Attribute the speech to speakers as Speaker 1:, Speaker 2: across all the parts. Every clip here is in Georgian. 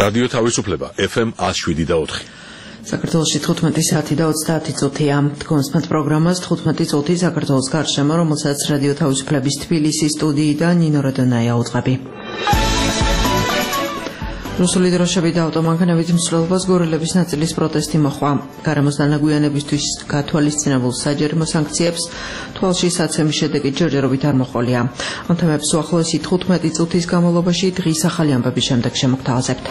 Speaker 1: რადიო თავისუფლება FM 107.4.
Speaker 2: საქართველოში 15 საათი და 30 წუთია. Თქვენს პროგრამას 15 წუთი საქართველოს გარშემო, რომელსაც რადიო თავისუფლების თბილისის სტუდიიდან ნინო რადონაია უძღვები. რუსული დროშები და ავტომანქანებით მსვლელობას გორილების ნაწილის პროტესტი მოჰყვა. გარემოს დანაგვიანებისთვის გათვალისწინებულ საჯარიმო სანქციებს თვალში საცემის შედეგი ჯერჯერობით არ მოჰყოლია. ამ თემებს უახლოესი 15 წუთის განმავლობაში დღის ახალი ამბების შემდეგ შემოგთავაზებთ.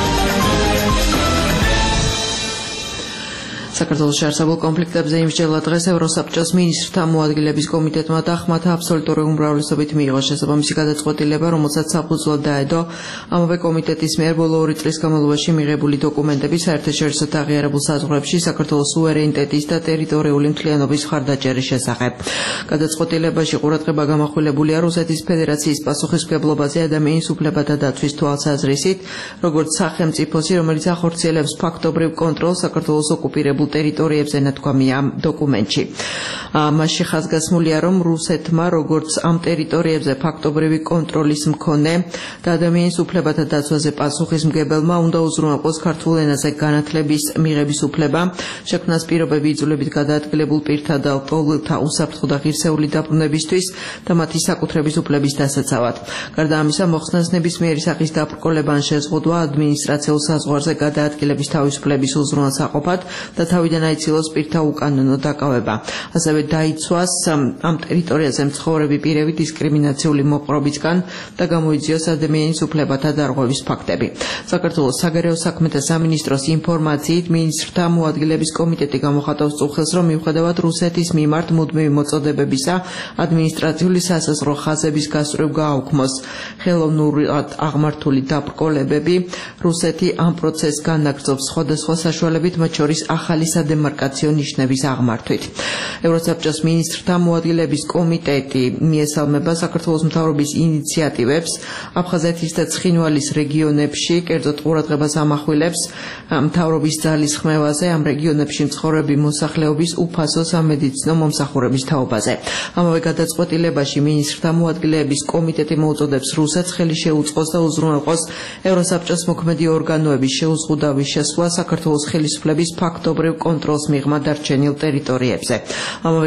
Speaker 2: საქართველოში არსებულ კონფლიქტებზე იმსჯელა დღეს ევროსაბჭოს მინისტრთა მოადგილების კომიტეტმა და ხმათა აბსოლუტური უმრავლესობით მიიღო შესაბამისი გადაწყვეტილება, რომელსაც საფუძვლად დაედო ამავე კომიტეტის მიერ ბოლო 2 წლის განმავლობაში მიღებული დოკუმენტები საერთაშორისო აღიარებულ საზღვრებში საქართველოს სუვერენიტეტის და ტერიტორიული მთლიანობის მხარდაჭერის შესახებ. გადაწყვეტილებაში ყურადღება გამახვილებულია რუსეთის ფედერაციის პასუხისმგებლობაზე ადამიანის უფლებათა დაცვის თვალსაზრისით, როგორც სახელმწიფოსი, რომელიც ახორციელებს ფაქტობრივ კონტროლს საქართველოს ოკუპირებულ ტერიტორიებზე ნათქვამია დოკუმენტში. მასში ხაზგასმულია, რომ რუსეთმა როგორც ამ ტერიტორიებზე ფაქტობრივი კონტროლის მქონე და ადამიანის უფლებათა დაცვაზე პასუხისმგებელმა უნდა უზრუნველყოს ქართულ ენაზე განათლების მიღების უფლება, შექმნას პირობები იძულებით გადაადგილებულ პირთა და ყოველთა უსაფრთხო და ღირსეული დაბრუნებისთვის და მათი საკუთრების უფლების დასაცავად. გარდა ამისა, მოხსნას ნებისმიერი სახის დაბრკოლება ან შეზღუდვა ადმინისტრაციულ საზღვარზე გადაადგილების თავისუფლების უზრუნველსაყოფად და თავიდან აიცილოს პირთა უკანონო დაკავება. ასევე დაიცვას ამ ტერიტორიაზე მცხოვრები პირები დისკრიმინაციული მოპყრობისგან და გამოიძიოს ადამიანის უფლებათა დარღვევის ფაქტები. საქართველოს საგარეო საქმეთა სამინისტროს ინფორმაციით, მინისტრთა მოადგილების კომიტეტი გამოხატავს წუხელს, რომ მიუხედავად რუსეთის მიმართ მუდმივი მოწოდებებისა, ადმინისტრაციული სასაზღვრო ხაზების გასწვრივ გააუქმოს ხელოვნურად აღმართული დაბრკოლებები, რუსეთი ამ პროცესს განაგრძობს სხვადასხვა საშუალებით, მათ შორის ახალი სადემარკაციო ნიშნების აღმართვით. ევროსაბჭოს მინისტრთა მოადგილების კომიტეტი მიესალმება საქართველოს მთავრობის ინიციატივებს აფხაზეთის და ცხინვალის რეგიონებში, კერძოდ ყურადღებას ამახვილებს მთავრობის ძალისხმევაზე ამ რეგიონებში მცხოვრები მოსახლეობის უფასო სამედიცინო მომსახურების თაობაზე. ამავე გადაწყვეტილებაში მინისტრთა მოადგილების კომიტეტი მოუწოდებს რუსეთს ხელი შეუწყოს და უზრუნველყოს ევროსაბჭოს მოქმედი ორგანოების შეუზღუდავი შესვლა საქართველოს ხელისუფლების ფაქტობრივ კონტროლს მიღმა დარჩენილ ტერიტორიებზე. ამავე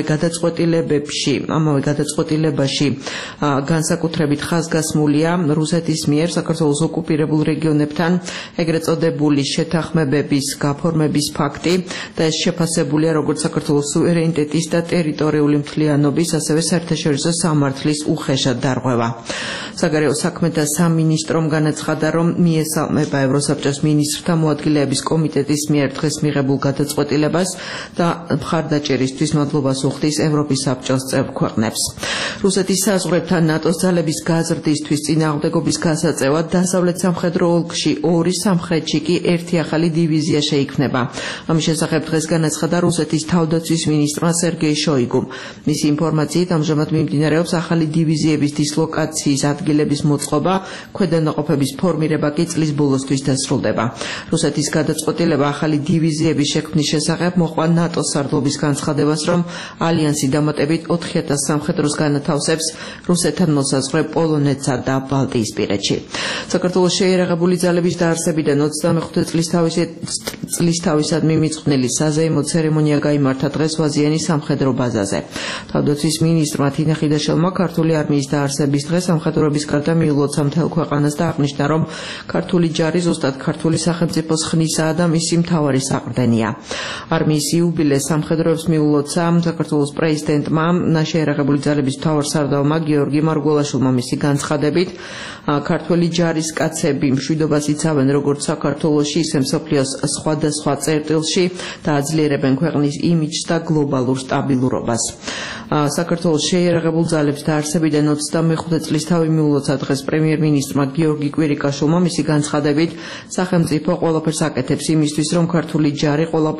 Speaker 2: გადაწყვეტილებაში განსაკუთრებით ხაზგასმულია რუსეთის მიერ საქართველოს ოკუპირებულ რეგიონებთან ეგრეთ წოდებული შეთანხმებების გაფორმების ფაქტი და ეს შეფასებულია როგორც საქართველოს სუვერენიტეტის და ტერიტორიული მთლიანობის, ასევე საერთაშორისო სამართლის უხეშად დარღვევა. საგარეო საქმეთა სამინისტრომ განაცხადა, რომ მიესალმება ევროსაბჭოს მინისტრთა მოადგილეების კომიტეტის მიერ დღეს მიღებულ გადაწყვეტილებას და მხარდაჭერისთვის მადლობას უხდის ევროპის საბჭოს წევრ ქვეყნებს. რუსეთის საზღვრებთან ნატოს ძალების გაზრდისთვის წინააღმდეგობის გასაწევად დასავლეთ სამხედრო ოლქში 2, სამხრეთში კი 1 ახალი დივიზია შეიქმნება. ამის შესახებ დღეს განაცხადა რუსეთის თავდაცვის მინისტრმა სერგეი შოიგუმ. მისი ინფორმაციით, ამჟამად მიმდინარეობს ახალი დივიზიების დისლოკაციის ადგილების მოწყობა, ქვედანაყოფების ფორმირება კი წლის ბოლოსთვის დასრულდება. რუსეთის გადაწყვეტილება ახალი დივიზიების შექმნის შესახებ მოჰყვა ნატოს სარდლობის განცხადებას, რომ ალიანსი დამატებით 4000 სამხედროს განათავსებს რუსეთთან მოსაზღვრე პოლონეთსა და ბალტიისპირეთში. საქართველოს შეიარაღებული ძალების დაარსებიდან 25 წლის თავისადმი მიწყვნილი საზეიმო ცერემონია გაიმართა დღეს ვაზიანის სამხედრო ბაზაზე. თავდაცვის მინისტრმა თინა ხიდაშელმა ქართული არმიის დაარსების დღეს სამხედროების გარდა მიულოცა მთელ ქვეყანას და აღნიშნა, რომ ქართული ჯარი ზუსტად ქართული სახელმწიფოს ხნისაა და მისი მთავარი საყრდენია. არმიის იუბილეს სამხედროებს მიულოცა საქართველოს პრეზიდენტმა, შეიარაღებული ძალების მთავარსარდალმა გიორგი მარგველაშვილმა. მისი განცხადებით, ქართული ჯარისკაცები მშვიდობას იცავენ როგორც საქართველოში, ისე მსოფლიოს სხვადასხვა წერტილში და აძლიერებენ ქვეყნის იმიჯს და გლობალურ სტაბილურობას. საქართველოს შეიარაღებულ ძალებს დაარსებიდან 25 წლის თავი მიულოცა დღეს პრემიერ-მინისტრმა გიორგი კვირიკაშვილმა. მისი განცხადებით, სახელმწიფო ყველაფერს აკეთებს იმისთვის, რომ ქართული ჯარი ყველა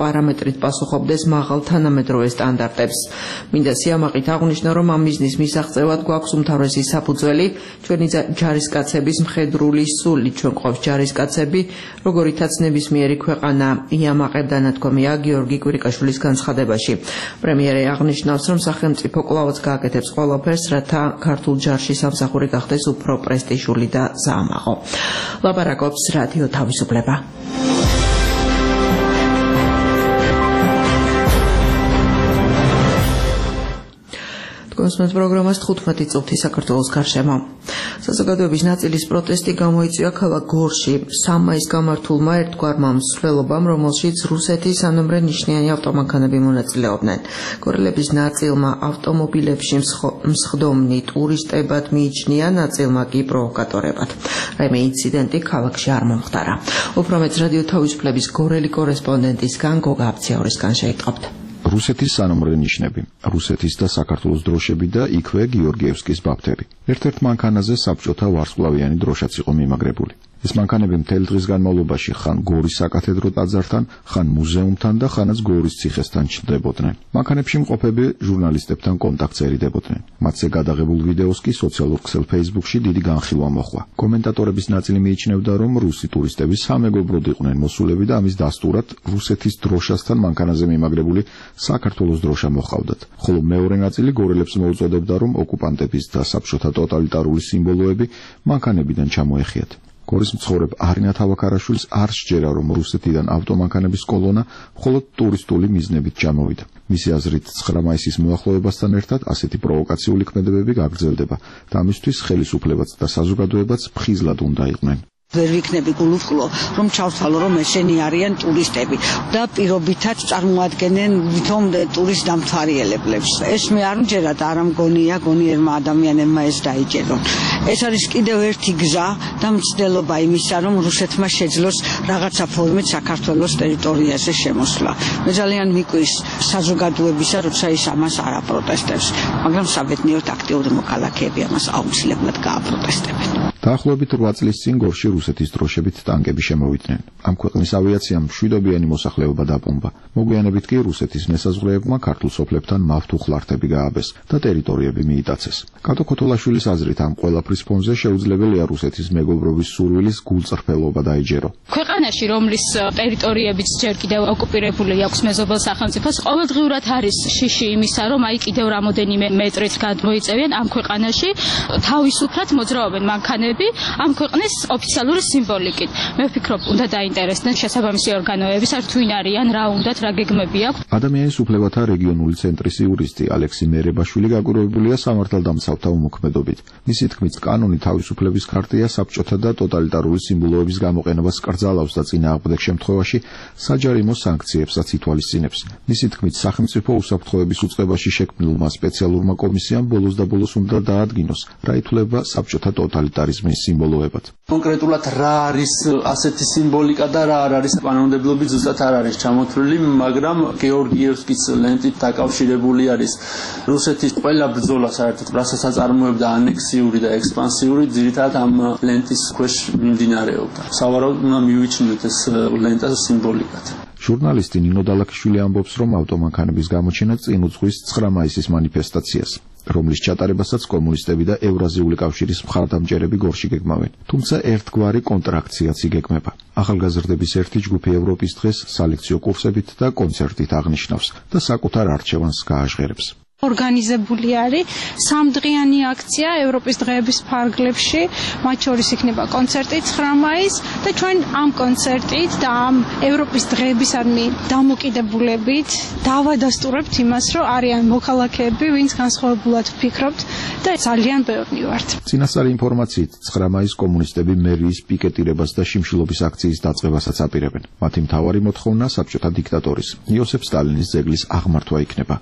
Speaker 2: პარამეტრით პასუხობდეს მაღალ თანამედროვე სტანდარტებს. მინდა სიამაყით აღნიშნო, რომ ამ მიზნის მისაღწევად გვაქვს უმთავრესი საფუძველი, ჩვენი ჯარისკაცების მხედრული სული, ჩვენ გვყავს ჯარისკაცები, როგორითაც ნებისმიერი ქვეყანა იამაყებდა, ნათქვამია გიორგი კვირიკაშვილის განცხადებაში. პრემიერი აღნიშნავს, რომ სახელმწიფო კვლავაც გააკეთებს ყველაფერს, რათა ქართულ ჯარში სამსახური გახდეს უფრო პრესტიჟული და საამაყო. ლაპარაკობს რადიო თავისუფლება. კონსმენთ პროგრამას 15 წუთი საქართველოს გარშემო. საზოგადოების ნაწილის პროტესტი გამოიწვია ქალაქ გორში. 3 მაისს გამართულმა ერთგვარმა მსვლელობამ, რომელშიც რუსეთის ანომრე ნიშნიანი ავტომანქანები მონაწილეობდნენ. გორელების ნაწილმა ავტომობილებში მსხდომნი ტურისტებად მიიჩნია, ნაწილმა კი პროვოკატორებად. რაიმე ინციდენტი ქალაქში არ მომხდარა. უფრო მეც რადიო თავისუფლების გორელი კორესპონდენტისგან გოგა აბციაურისგან შეიტყობთ.
Speaker 3: რუსეთის ანომრე ნიშნები, რუსეთის და საქართველოს დროშები და იქვე გიორგიევსკის ბაფთები. ერთ-ერთ მანქანაზე საბჭოთა ვარსკვლავიანი დროშაც იყო მიმაგრებული. ეს მანქანები მთელი დღის განმავლობაში ხან გორის საკათედრო ტაძართან, ხან მუზეუმთან და ხანაც გორის ციხესთან ჩნდებოდნენ. მანქანებში მყოფები ჟურნალისტებთან კონტაქტს ერიდებოდნენ. მათზე გადაღებულ ვიდეოს კი სოციალურ ქსელ Facebook-ში დიდი განხილვა მოჰყვა. კომენტატორების ნაწილი მიიჩნევდა, რომ რუსი ტურისტები სამეგობროდ იყვნენ მოსულები და ამის დასტურად რუსეთის დროშასთან მანქანაზე მიმაგრებული საქართველოს დროშა მოჰყავდათ. ხოლო მეორე ნაწილი გორელებს მოუწოდებდა, რომ ოკუპანტების და საბჭოთა ტოტალიტარული სიმბოლოები მანქანებიდან ჩამოეხიათ. გორის მცხოვრებ არინა თავაქარაშვილს არ სჯერა, რომ რუსეთიდან ავტომანქანების კოლონა მხოლოდ ტურისტული მიზნებით ჩამოვიდა. მისი აზრით 9 მაისის მოახლოებასთან ერთად ასეთი პროვოკაციული ქმედებები გაგრძელდება და ამისთვის ხელისუფლებაც და საზოგადოებაც ფხიზლად უნდა იყვნენ.
Speaker 4: ვერ ვიქნები გულუხლო, რომ ჩავთვალო, რომ ესენი არიან ტურისტები და პირობითაც წარმოადგენენ ვითომ ტურისტ დამთვალიერებლებს. ეს მე არ მჯერა და არ მგონია გონიერმა ადამიანებმა ეს დაიჯერონ. ეს არის კიდევ ერთი გზა და მცდელობა იმისა, რომ რუსეთმა შეძლოს რაღაცა ფორმით საქართველოს ტერიტორიაზე შემოსვლა. მე ძალიან მიკვრის საზოგადოებისა, როცა ის ამას არ აპროტესტებს, მაგრამ საბედნიეროდ აქტიური მოქალაქეები ამას აუცილებლად გააპროტესტებენ.
Speaker 3: დაახლოებით 8 წლის წინ გორში რუსეთის დროშებით ტანკები შემოვიდნენ. ამ ქვეყნის ავიაციამ მშვიდობიანი მოსახლეობა დაბომბა. მოგვიანებით კი რუსეთის მესაზღვრეებმა ქართულ სოფლებთან მავთუ ხლართები გააბეს და ტერიტორიები მიიტაცეს. კატო ქოთოლაშვილის აზრით, ამ ყველაფრის ფონზე შეუძლებელია რუსეთის მეგობრობის სურვილის გულწრფელობა დაიჯერო.
Speaker 5: ქვეყანაში, რომლის ტერიტორიებიც ჯერ კიდევ ოკუპირებული აქვს მეზობელ სახელმწიფოს, ყოველდღიურად არის შიში იმისა, რომ აი კიდევ რამოდენიმე მეტრით გადმოიწევიან ამ ქვეყანაში თავისუფლად მოძრაობენ მანქანები ამ ქვეყნის ოფიციალური სიმბოლიკით. მე ვფიქრობ, უნდა დაინტერესდნენ შესაბამისი ორგანოები, საერთოდ არიან, რა უნდათ, რა გეგმები აქვს.
Speaker 3: ადამიანის უფლებათა რეგიონული ცენტრის იურისტი ალექსი მერებაშვილი გაკვირვებულია სამართალდამცავთა უმოქმედობით. მისი თქმით, კანონი თავისუფლების ქარტია საბჭოთა და ტოტალიტარული სიმბოლოების გამოყენებას კრძალავს და წინააღმდეგ შემთხვევაში საჯარიმო სანქციებსაც ითვალისწინებს. მისი თქმით, სახელმწიფო უსაფრთხოების უწყებაში შექმნილმა სპეციალურმა კომისიამ ბოლოს და ბოლოს უნდა დაადგინოს, რა ითვლება საბჭოთა ტოტალიტარიზმის სიმბოლოებად.
Speaker 6: კონკრეტულად რა არის ასეთი სიმბოლიკა და რა არ არის კანონმდებლობით ზუსტად არ არის ჩამოთვლილი, მაგრამ გეორგიევსკის ლენტით დაკავშირებული არის რუსეთის ყველა ბრძოლა საერთოდ რასაც აწარმოებდა ანექსიური და ექსპანსიური, ძირითადად ამ ლენტის ქვეშ მიმდინარეობდა. სავარაუდოდ უნდა მივიჩნიოთ ეს ლენტა სიმბოლიკად.
Speaker 3: ჟურნალისტი ნინო დალაქიშვილი ამბობს, რომ ავტომანქანების გამოჩენა წინ უძღვის 9 მაისის მანიფესტაციას, რომლის ჩატარებასაც კომუნისტები და ევრაზიული კავშირის მხარდამჭერები გორში გეგმავენ. თუმცა ერთგვარი კონტრაქციაც იგეგმება. ახალგაზრდების ერთი ჯგუფი ევროპის დღეს სალექციო კურსებით და კონცერტით აღნიშნავს და საკუთარ არჩევანს გააჟღერებს.
Speaker 7: ორგანიზებული არის 3დღიანი აქცია ევროპის დღეების ფარგლებში, მათ შორის იქნება კონცერტი 9 მაისს და ჩვენ ამ კონცერტით და ამ ევროპის დღეებისადმი დამოკიდებულებით დავადასტურებთ იმას, რომ არიან მოქალაქეები, ვინც განსხვავებულად ვფიქრობთ და ძალიან ბევრი ვართ.
Speaker 3: წინასწარი ინფორმაციით 9 მაისს კომუნისტები მერიის პიკეტირებას და შიმშილობის აქციის დაწყებასაც აპირებენ. მათი მთავარი მოთხოვნა საბჭოთა დიქტატორის იოსებ სტალინის ძეგლის აღმართვა იქნება.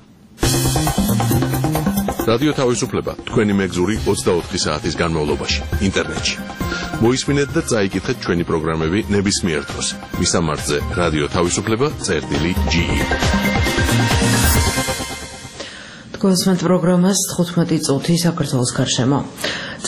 Speaker 1: რადიო თავისუფლება თქვენი მეგზური 24 საათის განმავლობაში ინტერნეტში. მოისმინეთ და წაიკითხეთ ჩვენი პროგრამები ნებისმიერ დროს. მისამართზე რადიო თავისუფლება.ge. კონსმენთ პროგრამას 15 წუთი საქართველოს გარშემო.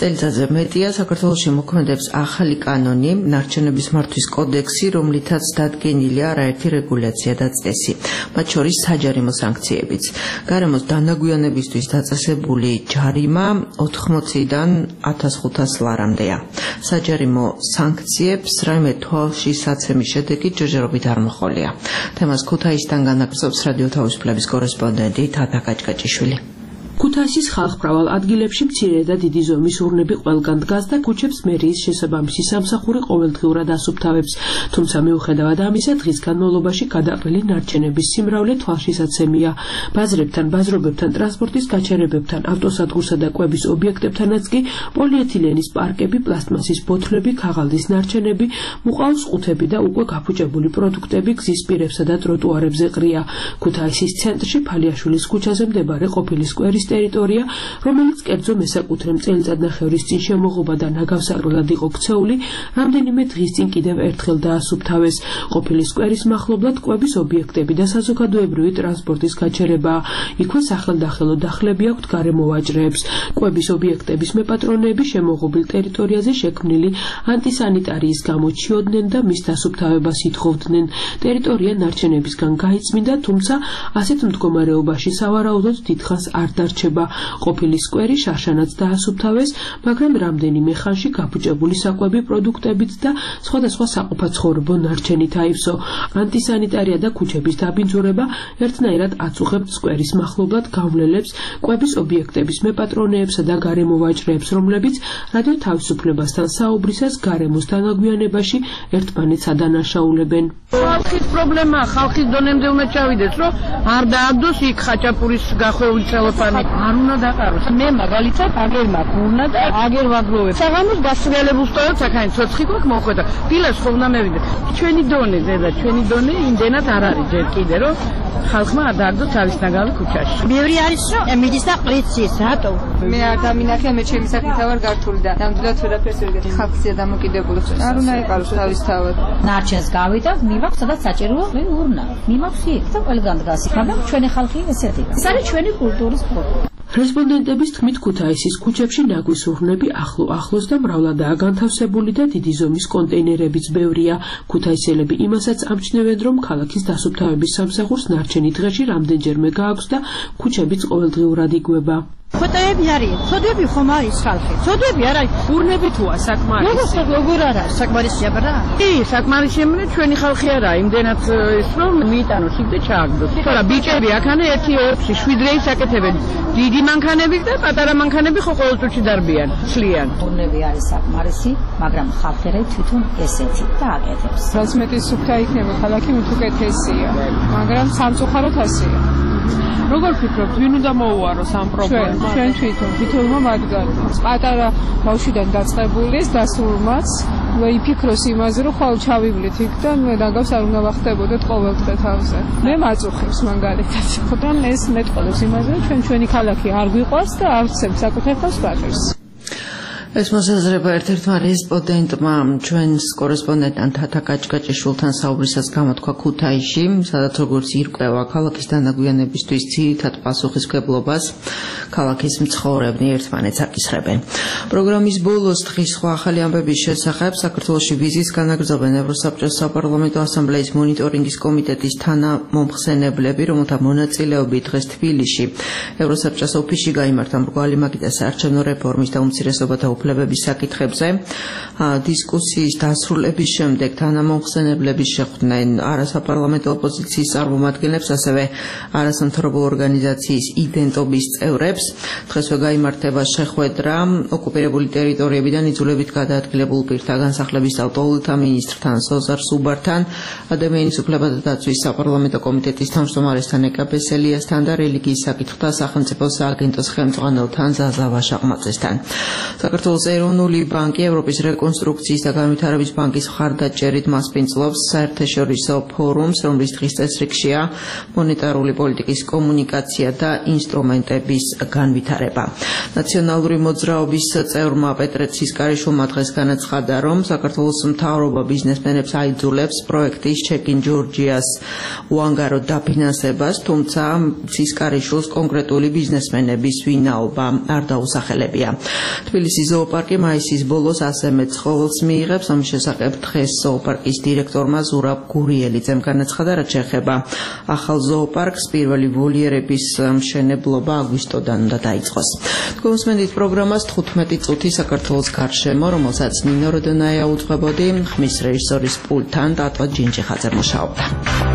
Speaker 2: წელიწადზე მეტია საქართველოში მოქმედებს ახალი კანონი, ნარჩენების მართვის კოდექსი, რომლითაც დადგენილია არაერთი რეგულაცია და წესი, მათ შორის საჯარიმო სანქციებიც. გარემოს დანაგვიანებისთვის დაწესებული ჯარიმა 80-დან 1500 ლარამდეა. საჯარიმო სანქციებს რაიმე თვალში საცემის შედეგი ჯერჯერობით არ მოჰყოლია. თემას ქუთაისიდან განაგრძობს რადიო თავისუფლების კორესპონდენტი თათა კაჭკაჭიშვილი.
Speaker 8: ქუთაისის ხალხმრავალ ადგილებში მცირე და დიდი ზომის ურნები ყველგან დგას და ქუჩებს მერიის შესაბამისი სამსახური ყოველდღიურად ასუფთავებს. თუმცა მიუხედავად ამისა, დღის განმავლობაში გადაყრილი ნარჩენების სიმრავლე თვალშისაცემია. ბაზრებთან, ბაზრობებთან, ტრანსპორტის გაჩერებებთან, ავტოსადგურსა და კვების ობიექტებთანაც კი პოლიეთილენის პარკები, პლასტმასის ბოთლები, ქაღალდის ნარჩენები, მუყაოს ყუთები და უკვე გაფუჭებული პროდუქტები გზის პირებსა და ტროტუარებზე ყრია. ქუთაისის ცენტრში ფალიაშვილის ქუჩაზე მდებარე ყოფილი სკვერის ტერიტორია, რომელიც კერძო მესაკუთრემ წელიწადნახევრის წინ შემოღობა და ნაგავსარგებლად იყო ქცეული, რამდენიმე დღის წინ კიდევ ერთხელ დაასუფთავეს. ყოფილი სკვერის მახლობლად კვების ობიექტები და საზოგადოებრივი ტრანსპორტის გაჩერებაა. იქვე სახელდახელო დახლები აქვთ გარემოვაჭრეებს. კვების ობიექტების მეპატრონეები შემოღობილ ტერიტორიაზე შექმნილი ანტისანიტარიის გამო ჩიოდნენ და მის დასუფთავებას ითხოვდნენ. ტერიტორია ნარჩენებისგან გაიწმინდა, თუმცა ასეთ მდგომარეობაში სავარაუდოდ დიდხანს არ დარჩება. ყოფილი სკვერი შარშანაც დაასუფთავეს, მაგრამ რამდენიმე ხანში გაფუჭებული საკვები პროდუქტებით და სხვადასხვა საყოფაცხოვრებო ნარჩენით აივსო. ანტისანიტარია და ქუჩების დაბინძურება ერთნაირად აწუხებთ სკვერის მახლობლად გავლელებს, კვების ობიექტების მეპატრონეებსა და გარემოვაჭრეებს, რომლებიც რადიო თავისუფლებასთან საუბრისას გარემოს დანაგვიანებაში ერთმანეთს ადანაშაულებენ.
Speaker 9: ხალხის პრობლემაა, ხალხის დონემდე უნდა ჩავიდეს, რომ არ დააგდოს იქ ხაჭაპურის გახვეული წელოფანი. არ უნდა დაყაროს. მე მაგალითად აგერ მაქვს უნდა და აგერ ვაგროვებ. საღამოს გასრიალებულ სტოებს აქ ცოცხი გვაქვს მოხვედა. დილას ხო უნდა მევიდე. ჩვენი დონე, ზედა ჩვენი დონე იმდენად არ არის ჯერ კიდე, რომ ხალხმა არ დააგდოს თავის ნაგავი ქუჩაში.
Speaker 10: ბევრი არის რომ მიდის და ყრიცის, რატო?
Speaker 11: მე არ დამინახე, მე ჩემი საკითხი ვარ გართული და ნამდვილად ვერაფერს ვერ გეტყვი. ხალხია დამოკიდებული. არ უნდა იყაროს თავისთავად.
Speaker 10: ნარჩენს გავიდა, მივაქვს სადაც საჭიროა урна. მივაქვს იქ და ყველგან დგას. მაგრამ ჩვენი ხალხი ესეთი. ეს არის ჩვენი კულტურის პრობლემა.
Speaker 8: რესპონდენტების თქმით, ქუთაისის ქუჩებში ნაგვის ურნები ახლოს და მრავლადაა განთავსებული და დიდი ზომის კონტეინერებიც ბევრია. ქუთაისელები იმასაც ამჩნევენ, რომ ქალაქის დასუფთავების სამსახურს ნარჩენი დღეში რამდენჯერმე გააქვს და ქუჩებიც ყოველდღიურად იგვება.
Speaker 10: ფოტოები არის, ცოდვები ხომ არის ხალხი. ცოდვები არა,
Speaker 9: ურნები თუა საკმარისი.
Speaker 10: როგორ არა, საკმარისია რა.
Speaker 9: კი, საკმარისია, ჩვენი ხალხი არა, იმდენად ის რომ მიიტანოს იქ და ჩააგდოს. თორა ბიჭები აქანე 1-2-7 რეის აკეთებენ. დიდი მანქანები და პატარა მანქანები ხო ყოველ წუთში დარბიან, ცლიან.
Speaker 10: ურნები არის საკმარისი, მაგრამ ხალხი რა თვითონ ესეთი და აკეთებს.
Speaker 11: რაც მეტი სუფთა იქნება ქალაქი, მით უკეთესია, მაგრამ სამწუხაროდ ასეა.
Speaker 9: როგორ ფიქრობთ, ვინ უნდა მოუაროს ამ პრობლემას?
Speaker 11: ჩვენ თვითონმა მათგანს პატარა ბავშვიდან დაწყებულის დასრულმაც იფიქროს იმაზე, რომ ხვალ ჩავივლით იქ და ნაგავს არ უნდა ვახდებოდეთ ყოველდღე თავზე. მე მაწუხებს მაგალითად. ხოთან ეს მეტყოლებს იმაზე, რომ ჩვენი ქალაქი არ გვიყვარს და არ ვცემ საკუთარ თავს ბატონს.
Speaker 2: ეს მოსაზრება ერთ-ერთმა რესპონდენტმა ჩვენს კორესპონდენტთან თათა კაჭკაჭიშვილთან საუბრისას გამოთქვა ქუთაისში, სადაც როგორც ირკვევა ქალაქის დანაგვიანებისთვის ძირითად პასუხისმგებლობას ქალაქის მცხოვრებნი ერთმანეთს აკისრებენ. პროგრამის ბოლოს დღის სხვა ახალი ამბების შესახებ საქართველოში ვიზიტს განაგრძობენ ევროსაბჭოს საპარლამენტო ასამბლეის მონიტორინგის კომიტეტის თანამომხსენებლები, რომელთა მონაწილეობით დღეს თბილისში ევროსაბჭოს ოფისში გაიმართა მრგვალი მაგიდა საარჩევნო რეფორმის და უმცირესობათა უფლებების საკითხებზე. დისკუსიის დასრულების შემდეგ თანამომხსენებლები შეხვდნენ არასაპარლამენტო ოპოზიციის წარმომადგენლებს, ასევე არასამთავრობო ორგანიზაციის იდენტობის წევრებს. დღესვე გაიმართება შეხვედრა ოკუპირებული ტერიტორიებიდან იძულებით გადაადგილებულ პირთა განსახლების ავტოულთა მინისტრთან სოზარ სუბართან, ადამიანის უფლებათა დაცვის საპარლამენტო კომიტეტის თავმჯდომარესთან ეკა ბესელიასთან და რელიგიის საკითხთა სახელმწიფო სააგენტოს ხელმძღვანელთან ზაზა ვაშაყმაწესთან. საქართველოს ეროვნული ბანკი ევროპის რეკონსტრუქციის და განვითარების ბანკის მხარდაჭერით მასპინძლობს საერთაშორისო ფორუმს, რომლის დღის წესრიგშია მონეტარული პოლიტიკის კომუნიკაცია და ინსტრუმენტების განვითარება. ნაციონალური მოძრაობის წევრმა პეტრე ცისკარიშვილმა დღეს განაცხადა, რომ საქართველოს მთავრობა ბიზნესმენებს აიძულებს პროექტის ჩეკინ ჯორჯიას უანგარო დაფინანსებას, თუმცა ცისკარიშვილს კონკრეტული ბიზნესმენების ვინაობა არ დაუსახელებია. თბილისის ზოოპარკი მაისის ბოლოს ასე მეტ ცხოველს მიიღებს. ამის შესახებ დღეს ზოოპარკის დირექტორმა ზურაბ გურიელიძემ განაცხადა, რაც შეეხება ახალ ზოოპარკს, პირველი ვოლიერების მშენებლობა აგვისტოდან უნდა დაიწყოს. თქვენსმენდით პროგრამას 15 წუთი საქართველოს გარშემო, რომელსაც ნინო როდონაია უძღვებოდი, ხმის რეჟისორის პულტთან დატო ჯინჯიხაძე მუშაობდა.